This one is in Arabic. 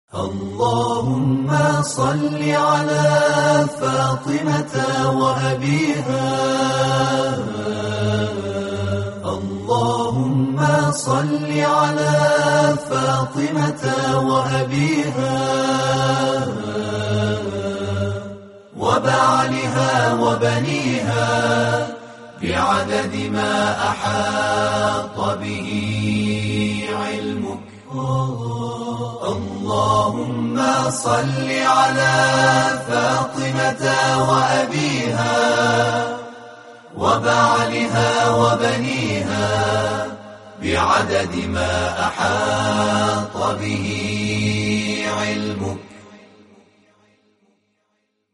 اللهم صل على فاطمة وأبيها. اللهم صل على فاطمة وأبيها وبعلها وبنيها بعدد ما أحاط به علمك. اللهم صل على فاطمة وأبيها وبعلها وبنيها بعدد ما أحاط به علمك.